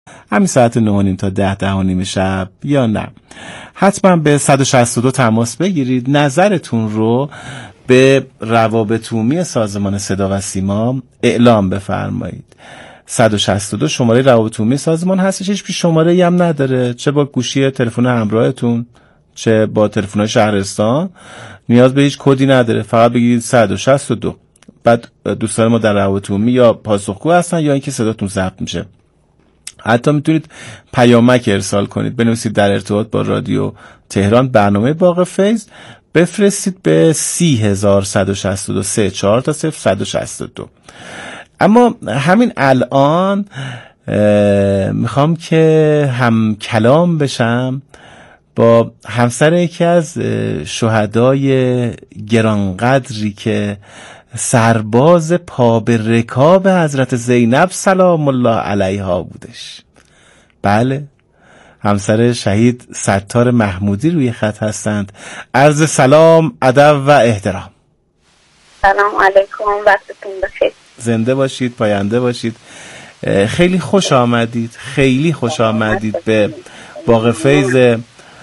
همین ساعت 9:30 تا 10:10:30 شب یا نه، حتما به 162 تماس بگیرید. نظرتون رو به روابط عمومی سازمان صدا و سیما اعلام بفرمایید. 162 شماره روابط عمومی سازمان هستش، هیچ شماره‌ای هم نداره، چه با گوشی تلفن همراهتون چه با تلفن شهرستان، نیاز به هیچ کدی نداره. فقط بگید 162. بعد دوستان ما در روابط عمومی یا پاسخگو هستن یا اینکه صداتون ضبط میشه. حتی میتونید پیامک ارسال کنید، بنویسید در ارتباط با رادیو تهران برنامه باغ فیض، بفرستید به 30162 4 تا 0162. اما همین الان میخوام که هم کلام بشم با همسر یکی از شهدای گرانقدری که سرباز پا به رکاب حضرت زینب سلام الله علیها بودش. بله، همسر شهید ستار محمودی روی خط هستند. عرض سلام، ادب و احترام. سلام علیکم، وقتتون بخیر. زنده باشید، پاینده باشید. خیلی خوش آمدید، خیلی خوش آمدید به باغ فیض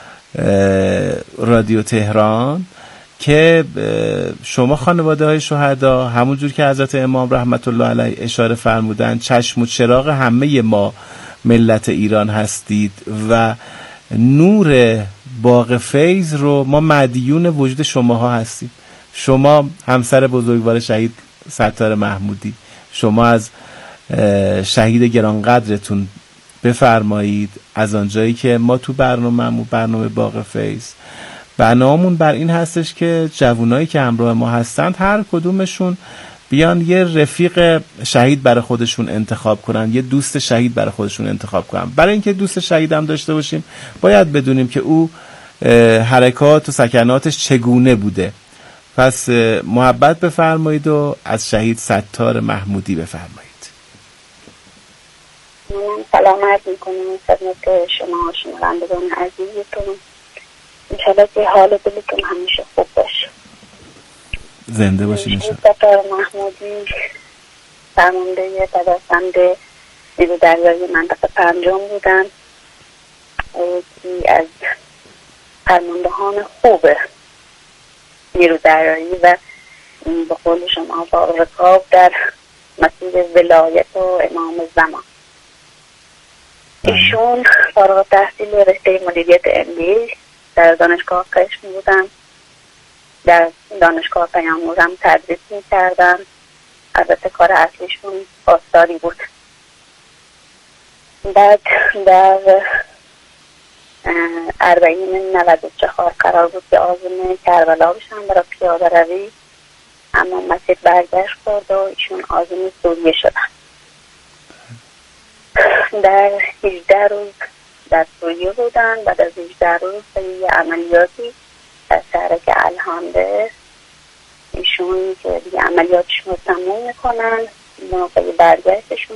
رادیو تهران که شما خانواده های شهدا همونجور که حضرت امام رحمت الله علیه اشاره فرمودن چشم و چراغ همه ما ملت ایران هستید و نور باغ فیض رو ما مدیون وجود شماها هستیم. شما همسر بزرگوار شهید ستار محمودی، شما از شهید گرانقدرتون بفرمایید. از آنجایی که ما تو برنامه باغ فیض بنامون بر این هستش که جوانایی که همراه ما هستند هر کدومشون بیان یه رفیق شهید برای خودشون انتخاب کنن، یه دوست شهید برای خودشون انتخاب کنن. برای اینکه دوست شهید هم داشته باشیم باید بدونیم که او حرکات و سکناتش چگونه بوده. پس محبت بفرمایید و از شهید ستار محمودی بفرمایید. سلام عرض میکنم خدمت شما شنوندگان عزیزتون. انشالله که حال دلتون همیشه خوب باشه. زنده باشید انشالله. ستار محمودی فرمانده پدافند نیرو دریایی منطقه پنجم بودن. یکی از فرماندهان خوب نیرو دریایی و به قول شما با رکاب در مسیر ولایت و امام زمان. ایشون فارغ التحصیل رشته مدیریت MBA در دانشگاه قشم بودن. در دانشگاه پیام‌نور هم تدریس می‌کردن. البته کار اصلیشون پاسداری بود. بعد در 4094 قرار بود که عازم کربلا بشن برای پیاده روی، اما مسیر برگشت کرد و ایشون عازم سوریه شدن. در 18 روز در سوریه بودن. بعد از 18 روز یه عملیاتی در شهرک الهانده ایشون که دیگه عملیاتشون رو تموم میکنن، موقع برگشتشون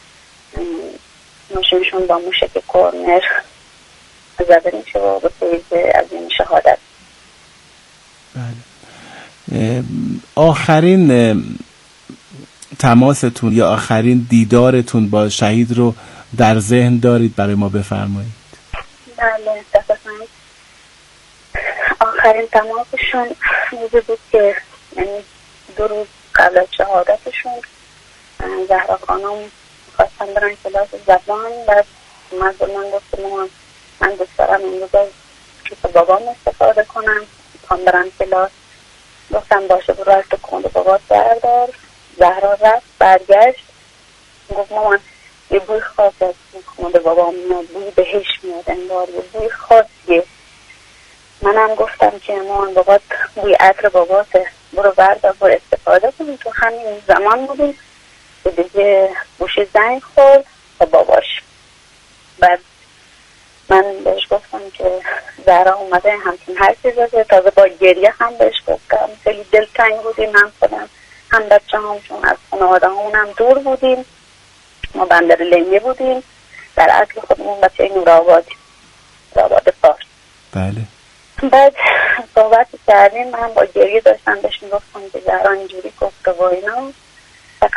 ماشینشون با موشک کورنر زده میشه و به فیض عظیم شهادت. بله. آخرین تماستون یا آخرین دیدارتون با شهید رو در ذهن دارید برای ما بفرمایید؟ بله، دقیقاً آخرین تماسشون روزی بود که یعنی 2 روز قبل از شهادتشون زهرا خانم خواستن برن کلاس زبان. بعد من گفتم من دوست دارم امروز از کیف بابام استفاده کنم، میخوام برم کلاس. گفتم باشه برو از تو کمد بابات بردار. زهرا رفت، برگشت گفت مامان یه بوی خاص از کمد بابام میاد، بوی بهش میاد، انگار یه بوی خاصیه. منم گفتم که مامان بابات بوی عطر باباته، برو بردار برو استفاده کنیم. تو همین زمان بودیم که دیگه گوشی زنگ خورد با باباش. بعد من بهش گفتم که زهرا اومده همچین حرفی زده. تازه با گریه هم بهش گفتم، خیلی دلتنگ بودیم، هم خودم هم بچه همشون از خانواده همون هم دور بودیم. ما بندر لنگه بودیم، در اصل خودمون بچه نورآبادی، نورآباد فارس. بله. بعد صحبت کردیم، من با گریه داشتم بهش میگفتم که زهرا اینجوری گفته و اینا. فقط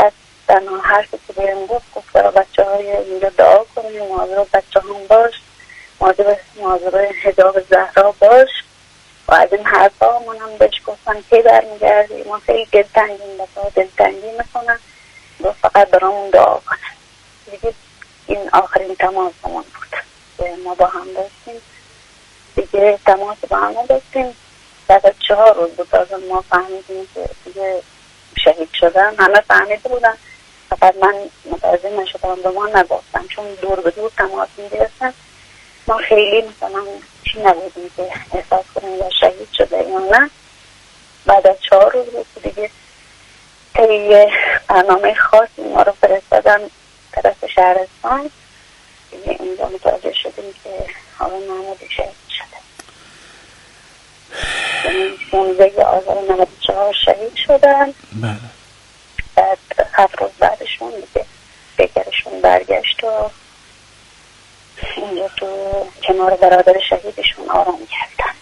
تنها حرفی که بهم گفت برای بچه های اینجا دعا کنیم، مواظب بچه هم باش، مواظب حجاب زهرا باش و از این حرفا. منم بهش گفتم که برمیگردی، ما خیلی دلتنگیم، بسا دلتنگی میکنن، گفت فقط برامون دعا کنن. دیگه این آخرین تماسمون بود که ما با هم داشتیم. دیگه تماس با هم داشتیم. بعد از 4 روز بود از ما فهمیدیم که دیگه شهید شدن. همه فهمیده بودن، فقط من متوجه نشدم، به ما نگفتم چون دور به دور تماس میگرفتن. ما خیلی مثلا چی نبودیم که احساس کنیم یا شهید شده یا نه. بعد از 4 روز بود دیگه یه برنامه خاصی ما رو فرستادن طرف شهرستان. دیگه اینجا متوجه شدیم که آقای محمودی شهید شده. 16 آذر 94 شهید شدن. بله. بعد 7 روز بعدشون دیگه بگرشون برگشت و اینجا تو کنار برادر شهیدشون آرام کردن.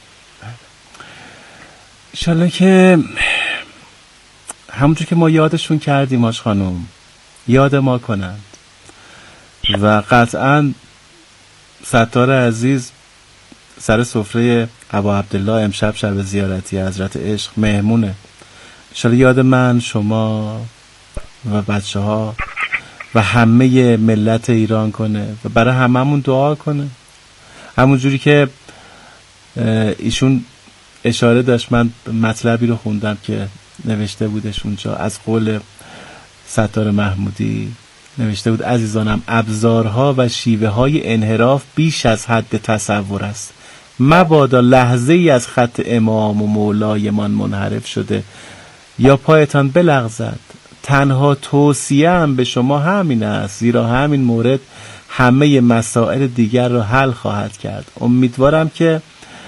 انشالله که همونطور که ما یادشون کردیم آش خانم یاد ما کنند و قطعا ستار عزیز سر سفره ابا عبدالله امشب شب زیارتی حضرت عشق مهمونه. انشالله یاد من، شما و بچه ها و همه ملت ایران کنه و برای هممون دعا کنه. همون جوری که ایشون اشاره داشت، من مطلبی رو خوندم که نوشته بودش اونجا از قول ستار محمودی، نوشته بود عزیزانم ابزارها و شیوه های انحراف بیش از حد تصور است. مبادا لحظه ای از خط امام و مولایمان منحرف شده یا پایتان بلغزد. تنها توصیه‌ام به شما همین است، زیرا همین مورد همه مسائل دیگر را حل خواهد کرد. امیدوارم که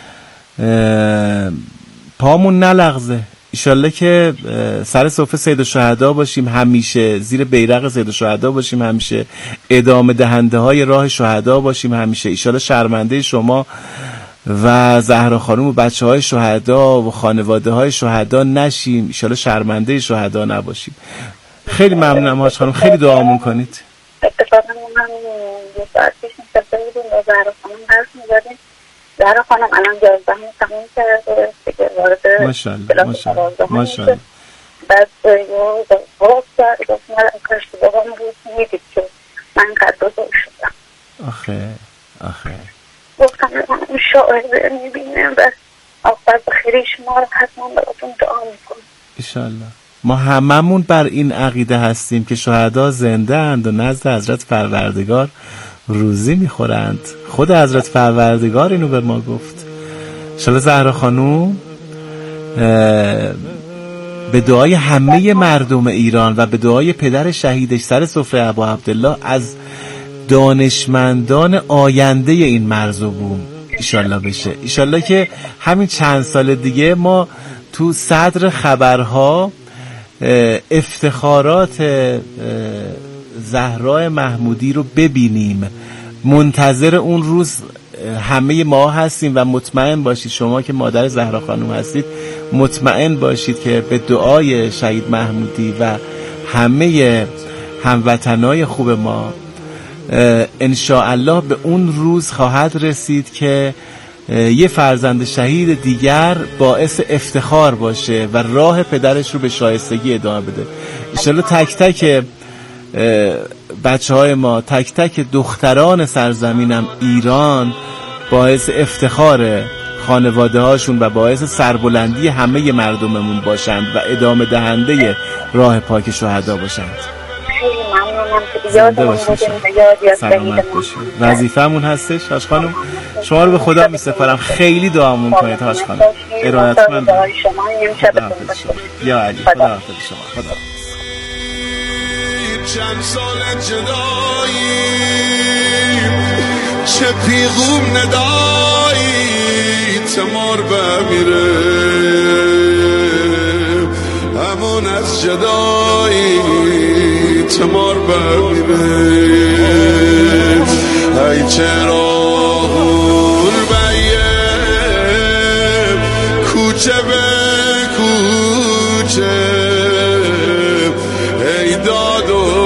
پامون نلغزه. ایشالله که سر سفره سید الشهدا باشیم، همیشه زیر بیرق سید الشهدا باشیم، همیشه ادامه دهنده های راه شهدا باشیم، همیشه ایشالله شرمنده شما و زهرا خانم و بچه های شهدا و خانواده های شهدا نشیم، ایشالله شرمنده شهدا نباشیم. خیلی ممنونم هاش خانم، خیلی دعامون کنید. اتفاقا من یه ساعت پیش نشسته بودیم با زهرا خانم حرف می‌زدیم. زهرا خانم الان 11 ماه تموم کرده دیگه، وارد ماشاءالله بعد یه وقت کرد گفت من کاش که بابام بود میدید که من قد بزرگ شدم. آخه گفتم من شاعر میبینم و آخر بخیری شما رو حتما براتون دعا میکنم. انشالله. ما هممون بر این عقیده هستیم که شهدا زنده اند و نزد حضرت پروردگار روزی میخورند. خود حضرت پروردگار اینو به ما گفت. انشالله زهرا خانوم به دعای همه مردم ایران و به دعای پدر شهیدش سر سفره ابا عبدالله از دانشمندان آینده این مرز و بوم ایشالله بشه. ایشالله که همین چند سال دیگه ما تو صدر خبرها افتخارات زهرا محمودی رو ببینیم. منتظر اون روز همه ما هستیم و مطمئن باشید شما که مادر زهرا خانم هستید، مطمئن باشید که به دعای شهید محمودی و همه هموطنای خوب ما انشاءالله به اون روز خواهد رسید که یه فرزند شهید دیگر باعث افتخار باشه و راه پدرش رو به شایستگی ادامه بده. انشاءالله تک تک بچه های ما، تک تک دختران سرزمینم ایران باعث افتخار خانواده هاشون و باعث سربلندی همه مردممون باشند و ادامه دهنده راه پاک شهدا باشند. زنده باشید. سلامت باشید. وظیفه‌مون هستش هاش خانم. شما رو به خدا می‌سپارم. خیلی دعامون کنید هاش خانم. ارادتمند. یا علی خدا حافظ شما. خدا چند سال جدایی چه پیغوم ندایی تمار بمیره همون از جدایی تمار بمیره ای چرا غور بیم کوچه به کوچه ای داد و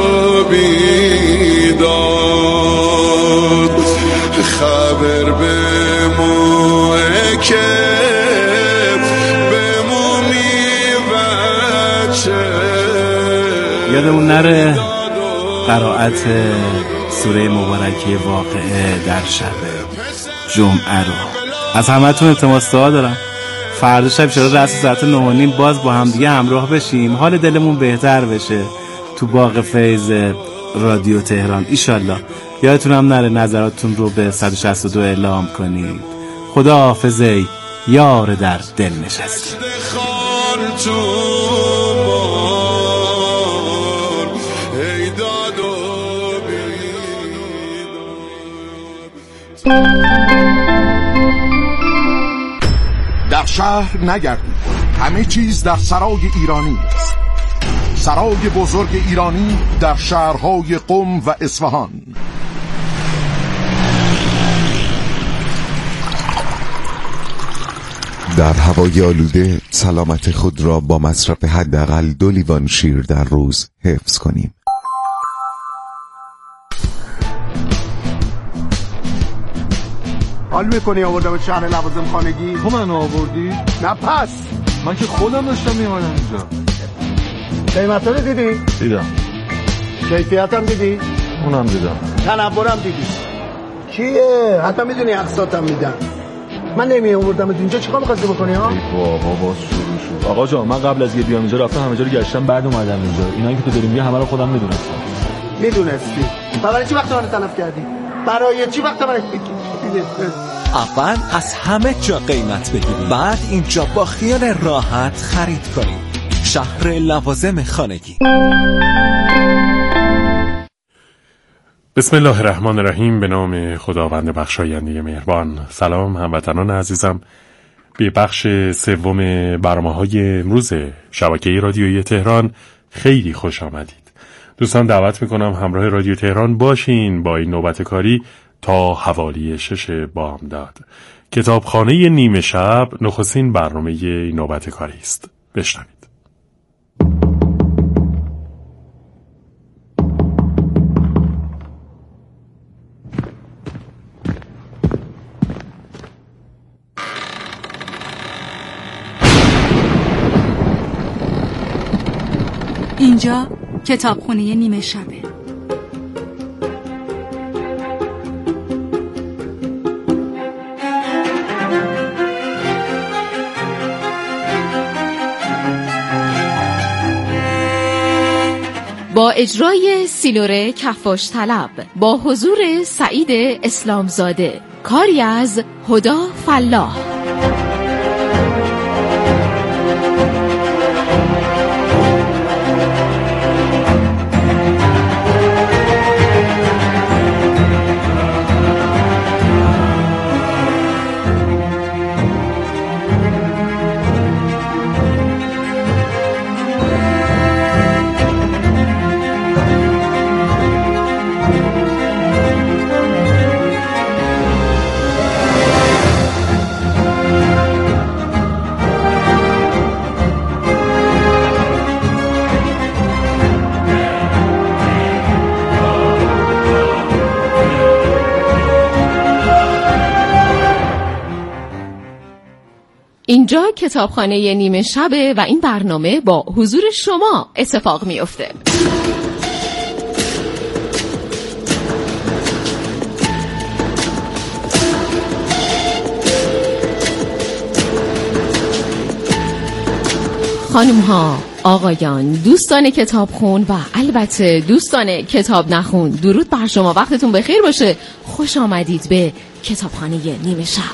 آره، قرائت سوره مبارکه واقعه در شب جمعه رو از همتون التماس دعا دارم. فردا شب چرا رأس ساعت 9:30 باز با هم دیگه همراه بشیم، حال دلمون بهتر بشه تو باغ فیض رادیو تهران ایشالله. یادتونم نره نظراتتون رو به 162 اعلام کنید. خدا حافظه یار در دل نشسته. در شهر نگردید، همه چیز در سرای ایرانی است. سرای بزرگ ایرانی در شهرهای قم و اصفهان. در هوای آلوده سلامت خود را با مصرف حداقل 2 لیوان شیر در روز حفظ کنیم. حال میکنی آوردم شهر لوازم خانگی؟ تو منو آوردی؟ نه پس من که خودم داشتم میمانم اینجا. قیمت رو دیدی؟ دیدم. کیفیت هم دیدی؟ اونم دیدم. تنورم دیدی؟ کیه؟ حتی میدونی اقساطم میدن. من نمی آوردم اینجا، چیکار می‌خواستی بکنی ها؟ ای بابا باز شروع شد. آقا جان من قبل از یه بیام اینجا رفتم همه جا رو گشتم، بعد اومدم اینجا. اینایی که تو داری میگی همه رو خودم میدونستم. میدونستی؟ برای چی وقت من تلف کردی؟ برای چی وقت من اول از همه جا قیمت بگیرید، بعد اینجا با خیال راحت خرید کنید. شهر لوازم خانگی. بسم الله الرحمن الرحیم. به نام خداوند بخشاینده مهربان. سلام هموطنان عزیزم، به بخش سوم برنامه‌های امروز شبکه رادیویی تهران خیلی خوش آمدید. دوستان دعوت میکنم همراه رادیو تهران باشین با این نوبت کاری تا حوالی 6 بامداد. کتابخانه نیمه شب نخستین برنامه این نوبت کاری است. بشنوید. اینجا کتابخونه نیمه شبه. با اجرای سیلوره کفاش طلب، با حضور سعید اسلامزاده، کاری از هدا فلاح. اینجا کتابخانه نیمه شبه و این برنامه با حضور شما اتفاق میفته. خانم ها، آقایان، دوستان کتابخون و البته دوستان کتاب نخون، درود بر شما، وقتتون بخیر باشه. خوش آمدید به کتابخانه نیمه شب.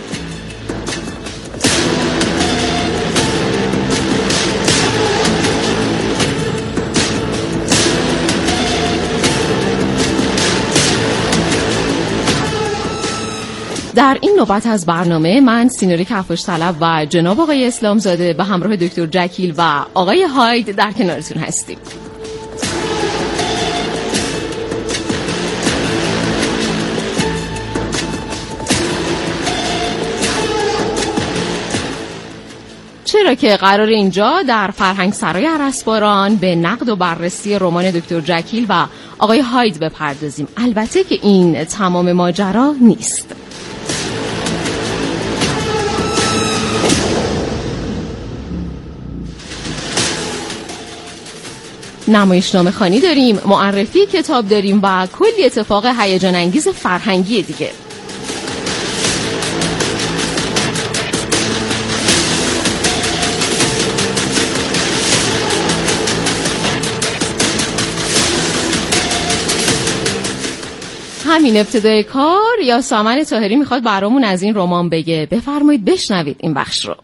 در این نوبت از برنامه من سینوری کفاش طلب و جناب آقای اسلامزاده به همراه دکتر جکیل و آقای هاید در کنارتون هستیم. چرا که قرار اینجا در فرهنگ سرای ارسباران به نقد و بررسی رمان دکتر جکیل و آقای هاید بپردازیم. البته که این تمام ماجرا نیست. نمایشنامه خوانی داریم، معرفی کتاب داریم و کلی اتفاق هیجان انگیز فرهنگی دیگه. همین ابتدای کار یاسمن طاهری میخواد برامون از این رمان بگه. بفرمایید بشنوید این بخش رو.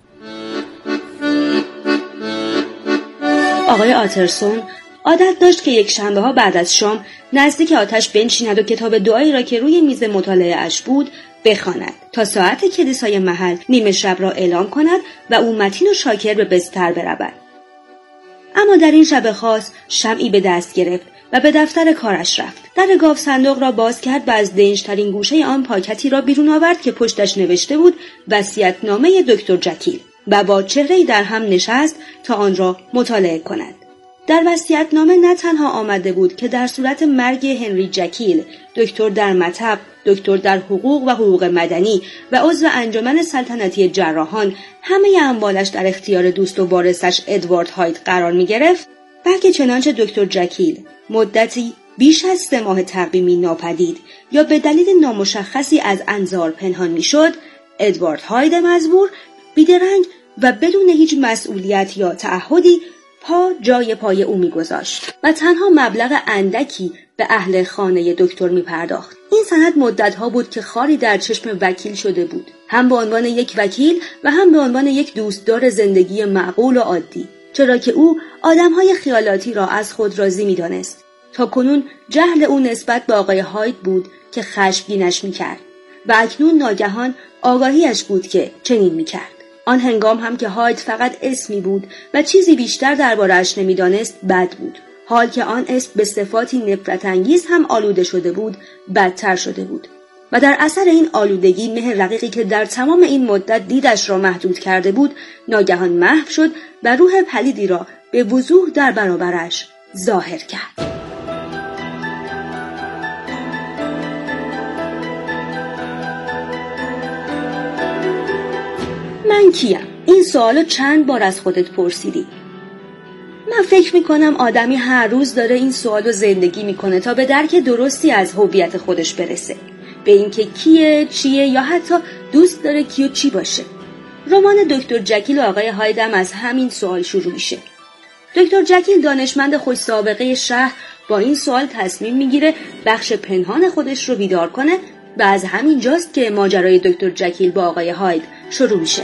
آقای آترسون عادت داشت که یک شنبه ها بعد از شام نزدیک آتش بنشیند و کتاب دعایی را که روی میز مطالعه اش بود بخواند تا ساعت کلیسای محل نیمه شب را اعلام کند و او متین و شاکر به بستر برود. اما در این شب خاص شمعی به دست گرفت و به دفتر کارش رفت. در گاف صندوق را باز کرد و از دنج‌ترین گوشه آن پاکتی را بیرون آورد که پشتش نوشته بود وصیت‌نامه دکتر جکیل و با چهره‌ای در هم نشست تا آن را مطالعه کند. در وصیت‌نامه نه تنها آمده بود که در صورت مرگ هنری جکیل، دکتر در مطب، دکتر در حقوق و حقوق مدنی و عضو انجمن سلطنتی جراحان همه اموالش در اختیار دوست و وارثش ادوارد هاید قرار می‌گرفت، بلکه چنانچه دکتر جکیل مدتی بیش از 3 ماه تقویمی ناپدید یا به دلیل نامشخصی از انظار پنهان می‌شد، ادوارد هاید مزبور بیدرنگ و بدون هیچ مسئولیت یا تعهدی پا جای پای او می‌گذاشت و تنها مبلغ اندکی به اهل خانه دکتر می‌پرداخت. این سند مدت‌ها بود که خاری در چشم وکیل شده بود، هم به عنوان یک وکیل و هم به عنوان یک دوستدار زندگی معقول و عادی، چرا که او آدم‌های خیالاتی را از خود راضی می‌دانست. تا کنون جهل او نسبت به آقای هاید بود که خشمگینش می‌کرد و اکنون ناگهان آگاهیش بود که چنین می‌کرد. آن هنگام هم که هاید فقط اسمی بود و چیزی بیشتر درباره‌اش نمی‌دانست بد بود. حال که آن اسم به صفاتی نفرت انگیز هم آلوده شده بود، بدتر شده بود و در اثر این آلودگی مه رقیقی که در تمام این مدت دیدش را محدود کرده بود ناگهان محو شد و روح پلیدی را به وضوح در برابرش ظاهر کرد. من کیم؟ این سوالو چند بار از خودت پرسیدی؟ من فکر میکنم آدمی هر روز داره این سوالو زندگی میکنه تا به درک درستی از هویت خودش برسه، به اینکه کیه، چیه یا حتی دوست داره کیو چی باشه. رمان دکتر جکیل و آقای هایدم از همین سوال شروع میشه. دکتر جکیل دانشمند خوش سابقه شهر با این سوال تصمیم میگیره بخش پنهان خودش رو بیدار کنه و از همین جاست که ماجرای دکتر جکیل با آقای هاید شروع میشه.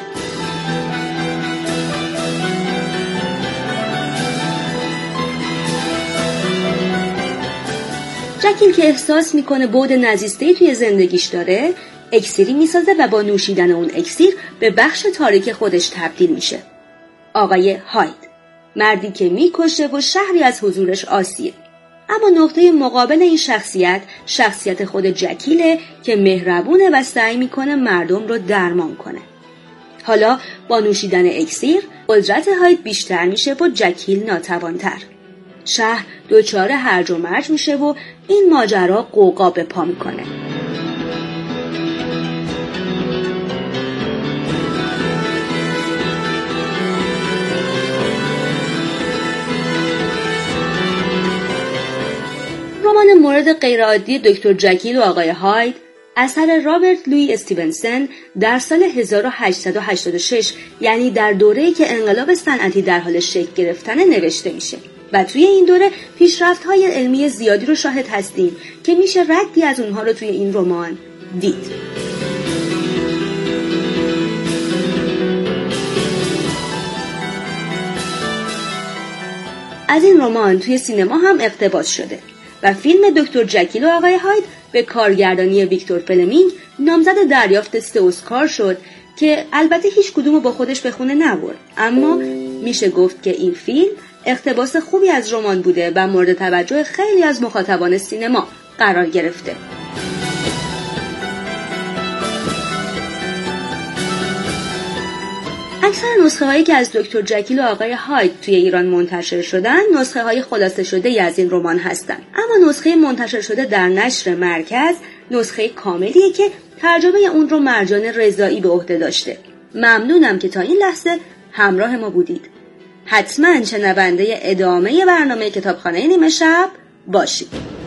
جکیل که احساس میکنه بعد نزیسته‌ای توی زندگیش داره، اکسیری میسازه و با نوشیدن اون اکسیر به بخش تاریک خودش تبدیل میشه. آقای هاید، مردی که میکشه و شهری از حضورش آسیه. اما نقطه مقابل این شخصیت خود جکیله که مهربونه و سعی میکنه مردم رو درمان کنه. حالا با نوشیدن اکسیر قدرت هاید بیشتر میشه و جکیل ناتوانتر. شهر دچار هرج و مرج میشه و این ماجرا غوغا به پا میکنه. رمان مورد غیرعادی دکتر جکیل و آقای هاید اثر رابرت لوی استیونسن در سال 1886 یعنی در دوره‌ای که انقلاب صنعتی در حال شکل گرفتن نوشته میشه و توی این دوره پیشرفت‌های علمی زیادی رو شاهد هستیم که میشه ردی از اونها رو توی این رمان دید. از این رمان توی سینما هم اقتباس شده و فیلم دکتر جکیل و آقای هاید به کارگردانی ویکتور فلمینگ نامزد دریافت 3 اسکار شد که البته هیچ کدومو با خودش به خونه نبرد، اما میشه گفت که این فیلم اقتباس خوبی از رمان بوده و مورد توجه خیلی از مخاطبان سینما قرار گرفته. اکثر نسخه هایی که از دکتر جکیل و آقای هاید توی ایران منتشر شدن نسخه های خلاصه شده ای از این رمان هستن، اما نسخه منتشر شده در نشر مرکز نسخه کاملیه که ترجمه اون رو مرجان رضایی به عهده داشته. ممنونم که تا این لحظه همراه ما بودید. حتما شنونده ادامه برنامه کتابخانه نیمه شب باشید.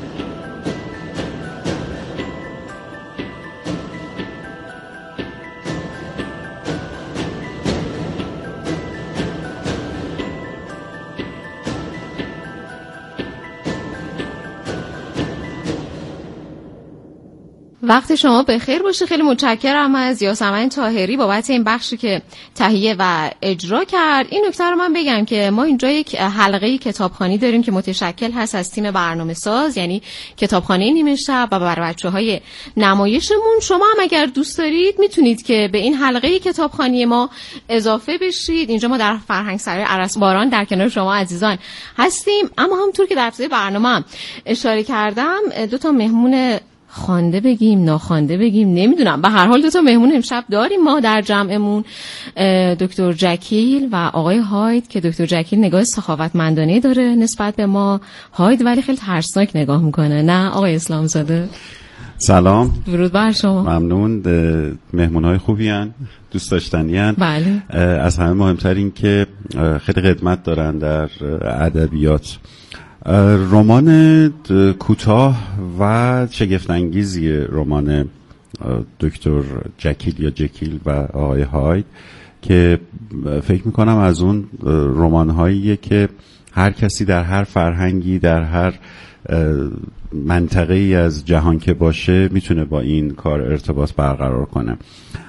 وقت شما بخیر باشه. خیلی متشکرم از یاسمن طاهری بابت این بخشی که تهیه و اجرا کرد. این نکته رو من بگم که ما اینجا یک حلقه کتابخوانی داریم که متشکل هست از تیم برنامه‌ساز، یعنی کتابخانه نیمه شب، و برای بچه‌های نمایشمون. شما هم اگر دوست دارید میتونید که به این حلقه کتابخوانی ما اضافه بشید. اینجا ما در فرهنگ سرای ارسباران در کنار شما عزیزان هستیم. اما همونطور که در ابتدای برنامه هم اشاره کردم، دو تا مهمون خوانده بگیم ناخوانده بگیم نمیدونم، به هر حال دو تا مهمون امشب داریم ما در جمعمون، دکتر جکیل و آقای هاید، که دکتر جکیل نگاه سخاوتمندانه داره نسبت به ما، هاید ولی خیلی ترسناک نگاه میکنه، نه آقای اسلامزاده؟ سلام، درود بر شما. ممنون، مهمونهای خوبی هن، دوست داشتنی هن. بله. از همه مهمتر این که خیلی خدمت دارن در ادبیات. رمان کوتاه و شگفت‌انگیزی رمان دکتر جکیل یا جکیل و آقای هاید که فکر میکنم از اون رمان‌هاییه که هر کسی در هر فرهنگی در هر منطقه‌ای از جهان که باشه میتونه با این کار ارتباط برقرار کنه.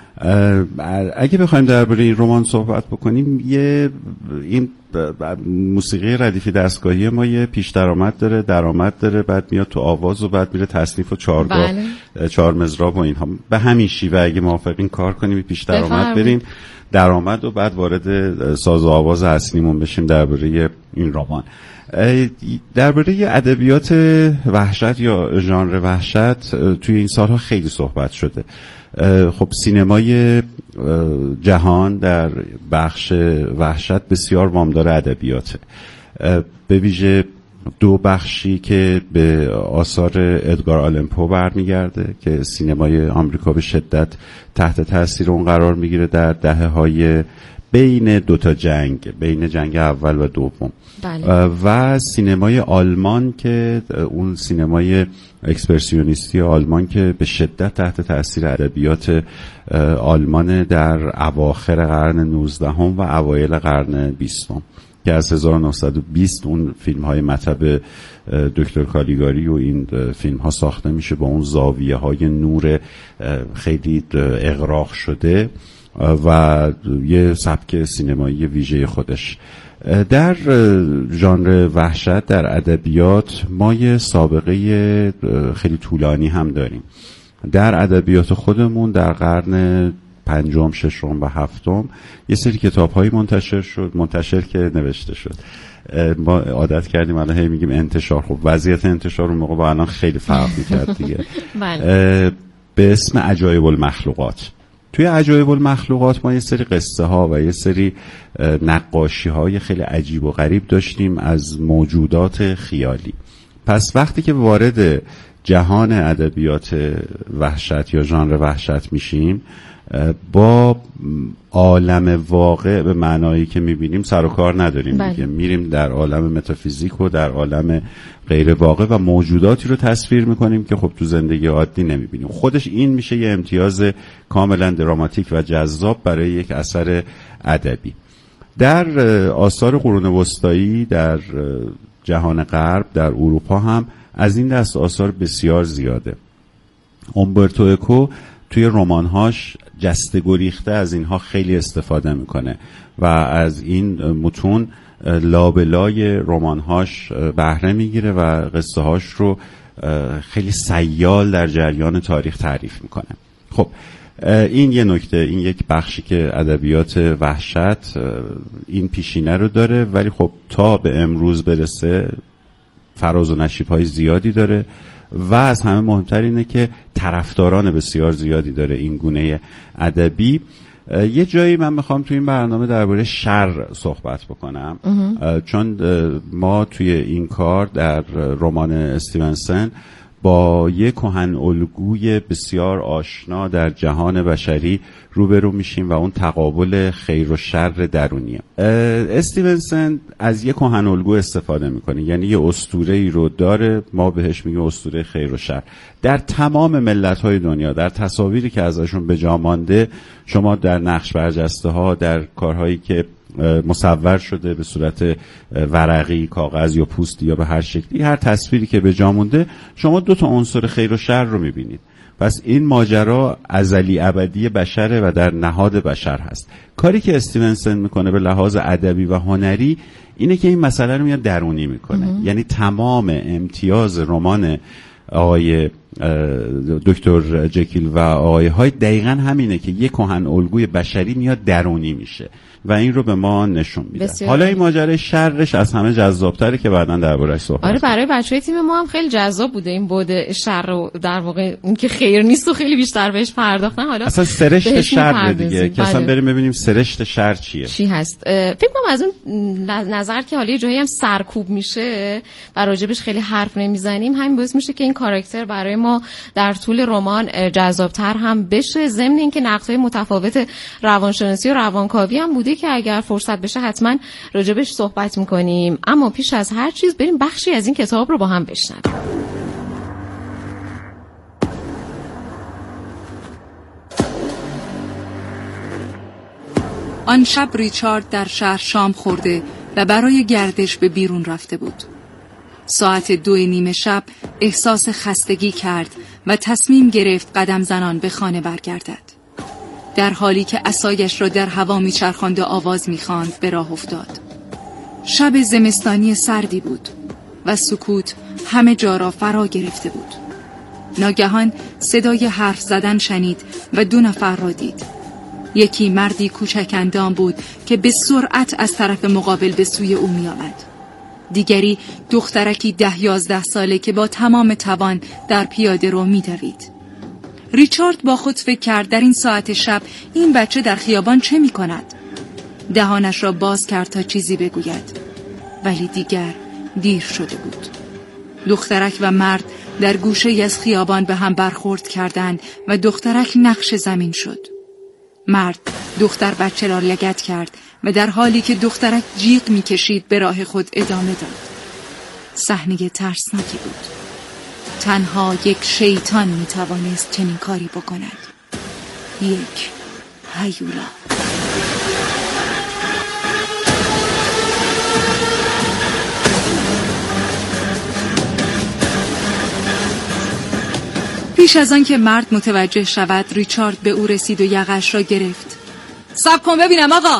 اگه بخوایم درباره این رمان صحبت بکنیم، این موسیقی ردیفی دستگاهی ما یه پیش درآمد داره، بعد میاد تو آواز و بعد میره تصنیف و چهارگاه، چهار مزراب و اینها. به همین شیوه اگه موافقین کار کنیم پیش بریم درآمد و بعد وارد ساز و آواز اصلیمون بشیم درباره این رمان. درباره ادبیات وحشت یا ژانر وحشت توی این سالها خیلی صحبت شده. خب سینمای جهان در بخش وحشت بسیار وامدار ادبیاته، به ویژه دو بخشی که به آثار ادگار آلن پو برمیگرده که سینمای آمریکا به شدت تحت تاثیر اون قرار میگیره در دهه‌های بین دوتا جنگ، بین جنگ اول و دوم. بله. و سینمای آلمان که اون سینمای اکسپرسیونیستی آلمان که به شدت تحت تاثیر ادبیات آلمان در اواخر قرن 19 و اوایل قرن 20 که از 1920 اون فیلم های مطب دکتر کالیگاری و این فیلم ها ساخته میشه با اون زاویه های نور خیلی اغراق شده و یه سبک سینمایی ویژه خودش. در ژانر وحشت در ادبیات ما یه سابقه خیلی طولانی هم داریم. در ادبیات خودمون در قرن پنجم، ششم و هفتم یه سری کتاب‌هایی منتشر که نوشته شد. ما عادت کردیم الان هی میگیم انتشار. خب وضعیت انتشار اون موقع با الان خیلی فرق می‌کرد دیگه. به اسم عجایب المخلوقات. توی عجایب المخلوقات ما یه سری قصه ها و یه سری نقاشی های خیلی عجیب و غریب داشتیم از موجودات خیالی. پس وقتی که وارد جهان ادبیات وحشت یا ژانر وحشت میشیم، با عالم واقع به معنایی که میبینیم سر و کار نداریم دیگه. میریم در عالم متافیزیک و در عالم غیر واقع و موجوداتی رو تصویر میکنیم که خب تو زندگی عادی نمیبینیم. خودش این میشه یه امتیاز کاملا دراماتیک و جذاب برای یک اثر ادبی. در آثار قرون وسطایی در جهان غرب، در اروپا هم از این دست آثار بسیار زیاده. اومبرتو اکو توی رمان‌هاش جسته گریخته از اینها خیلی استفاده میکنه و از این متون لابلای رمان‌هاش بهره میگیره و قصه هاش رو خیلی سیال در جریان تاریخ تعریف میکنه. خب این یه نکته، این یک بخشی که ادبیات وحشت این پیشینه رو داره، ولی خب تا به امروز برسه فراز و نشیب‌های زیادی داره و از همه مهمتر اینه که طرفداران بسیار زیادی داره این گونه ادبی. یه جایی من میخوام توی این برنامه درباره شر صحبت بکنم، چون ما توی این کار در رمان استیونسن با یک کهن الگوی بسیار آشنا در جهان بشری روبرو میشیم و اون تقابل خیر و شر درونیه. استیونسن از یک کهن الگو استفاده میکنه، یعنی یه اسطوره‌ای رو داره، ما بهش میگیم اسطوره خیر و شر. در تمام ملت‌های دنیا، در تصاویری که ازشون به جا مانده، شما در نقش برجسته ها، در کارهایی که مصور شده به صورت ورقی، کاغذ یا پوستی یا به هر شکلی، هر تصویری که به جا مونده، شما دو تا عنصر خیر و شر رو میبینید. پس این ماجرا ازلی ابدی بشره و در نهاد بشر هست. کاری که استیونسن میکنه به لحاظ ادبی و هنری اینه که این مسئله رو میاد درونی میکنه. یعنی تمام امتیاز رمان آقای دکتر جکیل و آقای هاید دقیقاً همینه که یک کهن الگوی بشری میاد درونی میشه و این رو به ما نشون میده. حالا این ماجرای شرش از همه جذابتره که بعداً درباره‌اش صحبت آره برای بچهای تیم ما هم خیلی جذاب بوده این بعد شر رو، در واقع اون که خیر نیست و خیلی بیشتر بهش پرداختن. حالا اصلا سرشت شر دیگه که اصلا بریم ببینیم سرشت شر چی هست. فکر کنم از اون نظر که حالا جایی هم سرکوب میشه و راجبش خیلی حرف نمیزنیم، همین باعث میشه که این کاراکتر برای ما در طول رمان جذابتر هم بشه. ضمن اینکه نقدهای متفاوت روانشناسی و روانکاوی هم بوده که اگر فرصت بشه حتما راجبش صحبت میکنیم. اما پیش از هر چیز بریم بخشی از این کتاب رو با هم بشنویم. آن شب ریچارد در شهر شام خورده و برای گردش به بیرون رفته بود. ساعت 2:30 شب احساس خستگی کرد و تصمیم گرفت قدم زنان به خانه برگردد. در حالی که عصایش را در هوا میچرخاند و آواز میخواند به راه افتاد. شب زمستانی سردی بود و سکوت همه جا را فرا گرفته بود. ناگهان صدای حرف زدن شنید و 2 نفر را دید. یکی مردی کوچک اندام بود که به سرعت از طرف مقابل به سوی او می آمد. دیگری دخترکی 10-11 ساله که با تمام توان در پیاده رو می دوید. ریچارد با خود فکر کرد در این ساعت شب این بچه در خیابان چه می کند؟ دهانش را باز کرد تا چیزی بگوید، ولی دیگر دیر شده بود. دخترک و مرد در گوشه از خیابان به هم برخورد کردند و دخترک نقش زمین شد. مرد دختر بچه را لگد کرد و در حالی که دخترک جیغ می‌کشید به راه خود ادامه داد. صحنه ترسناکی بود. تنها یک شیطان می‌توانست چنین کاری بکند. یک هیولا. پیش از آن که مرد متوجه شود ریچارد به او رسید و یقه‌اش را گرفت. صبر کن ببینم آقا.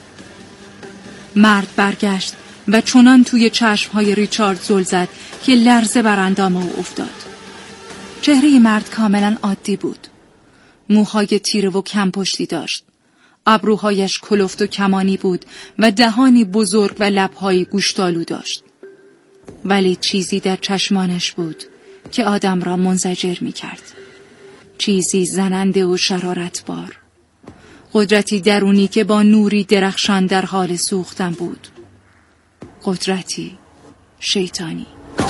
مرد برگشت و چنان توی چشمهای ریچارد زل زد که لرزه بر اندام او افتاد. چهره مرد کاملا عادی بود. موهای تیره و کم پشتی داشت. ابروهایش کلفت و کمانی بود و دهانی بزرگ و لبهای گوشتالو داشت. ولی چیزی در چشمانش بود که آدم را منزجر می کرد. چیزی زننده و شرارتبار. قدرتی درونی که با نوری درخشان در حال سوختن بود. قدرتی شیطانی.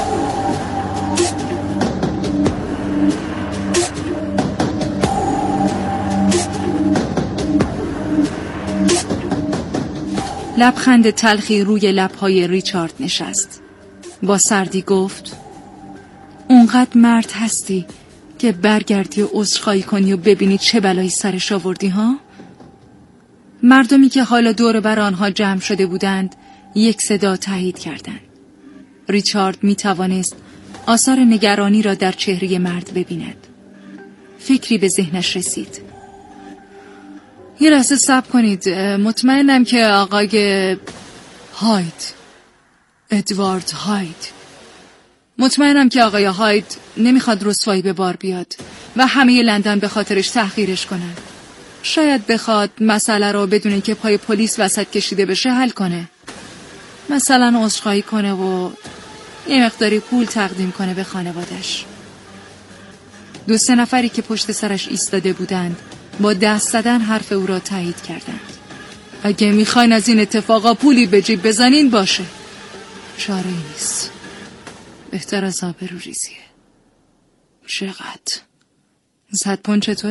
لبخند تلخی روی لبهای ریچارد نشست. با سردی گفت: اونقدر مرد هستی که برگردی و عذرخواهی کنی و ببینی چه بلایی سرش آوردی ها؟ مردمی که حالا دور بر آنها جمع شده بودند یک صدا تایید کردند. ریچارد می توانست آثار نگرانی را در چهره مرد ببیند. فکری به ذهنش رسید. یه لحظه صبر کنید، مطمئنم که آقای هاید، ادوارد هاید، مطمئنم که آقای هاید نمیخواد رسوایی به بار بیاد و همه لندن به خاطرش تحقیرش کنن. شاید بخواد مسئله رو بدون که پای پلیس وسط کشیده بشه حل کنه. مثلا عذرخواهی کنه و یه مقداری پول تقدیم کنه به خانوادش. 2-3 نفری که پشت سرش ایستاده بودند با دست زدن حرف او را تایید کردند. اگه میخواین از این اتفاقا پولی به جیب بزنین باشه، چاره ای نیست، بهتر از آبرو ریزیه. چقدر؟ صدپون چطور؟